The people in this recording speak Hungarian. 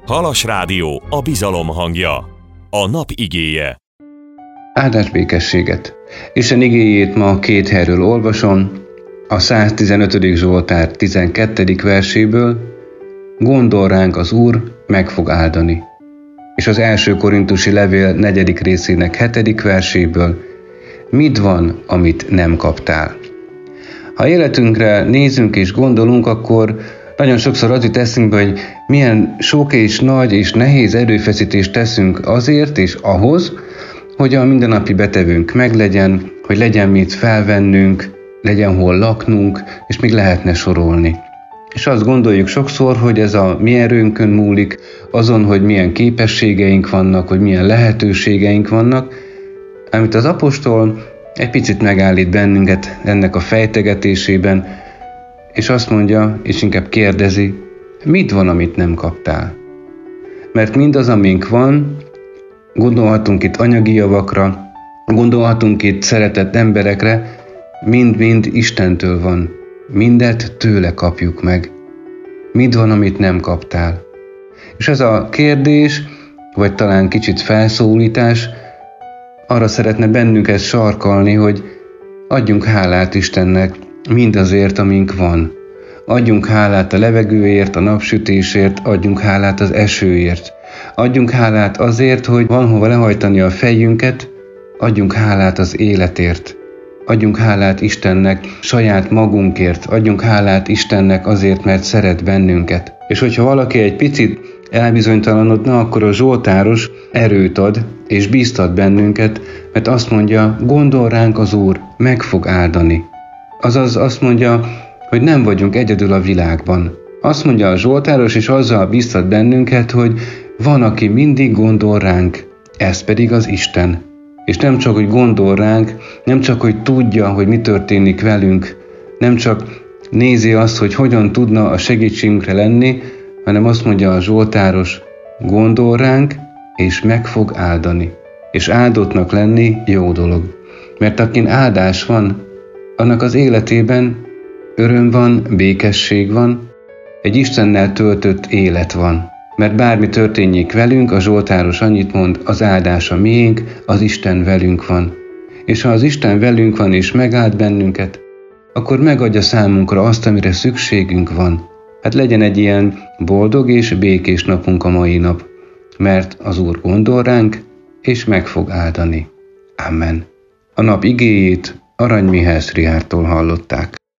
Halas Rádió, a bizalom hangja. A nap igéje. Áldás békességet! Isten igéjét ma két helyről olvasom, a 115. Zsoltár 12. verséből: gondol ránk az Úr, meg fog áldani. És az 1. Korintusi levél 4. részének 7. verséből: mit van, amit nem kaptál? Ha életünkre nézünk és gondolunk, akkor nagyon sokszor az jut eszünkbe, hogy milyen sok és nagy és nehéz erőfeszítést teszünk azért és ahhoz, hogy a mindennapi betevőnk meglegyen, hogy legyen mit felvennünk, legyen hol laknunk, és még lehetne sorolni. És azt gondoljuk sokszor, hogy ez a mi erőnkön múlik, azon, hogy milyen képességeink vannak, hogy milyen lehetőségeink vannak, amit az apostol egy picit megállít bennünket ennek a fejtegetésében, és azt mondja, és inkább kérdezi, mit van, amit nem kaptál? Mert mindaz, amink van, gondolhatunk itt anyagi javakra, gondolhatunk itt szeretett emberekre, mind-mind Istentől van. Mindet tőle kapjuk meg. Mit van, amit nem kaptál? És ez a kérdés, vagy talán kicsit felszólítás, arra szeretne bennünket sarkalni, hogy adjunk hálát Istennek mindazért, amink van. Adjunk hálát a levegőért, a napsütésért, adjunk hálát az esőért. Adjunk hálát azért, hogy van hova lehajtani a fejünket, adjunk hálát az életért. Adjunk hálát Istennek saját magunkért, adjunk hálát Istennek azért, mert szeret bennünket. És hogyha valaki egy picit elbizonytalanodna, akkor a zsoltáros erőt ad és bíztat bennünket, mert azt mondja, gondol ránk az Úr, meg fog áldani. Azaz azt mondja, hogy nem vagyunk egyedül a világban. Azt mondja a zsoltáros, és azzal bíztat bennünket, hogy van, aki mindig gondol ránk, ez pedig az Isten. És nem csak, hogy gondol ránk, nem csak, hogy tudja, hogy mi történik velünk, nem csak nézi azt, hogy hogyan tudna a segítségünkre lenni, hanem azt mondja a zsoltáros, gondol ránk, és meg fog áldani. És áldottnak lenni jó dolog. Mert akin áldás van, annak az életében öröm van, békesség van, egy Istennel töltött élet van. Mert bármi történjék velünk, a zsoltáros annyit mond, az áldás a miénk, az Isten velünk van. És ha az Isten velünk van és megáld bennünket, akkor megadja számunkra azt, amire szükségünk van. Hát legyen egy ilyen boldog és békés napunk a mai nap, mert az Úr gondol ránk, és meg fog áldani. Amen. A nap igéjét Arany Mihály Szriártól hallották.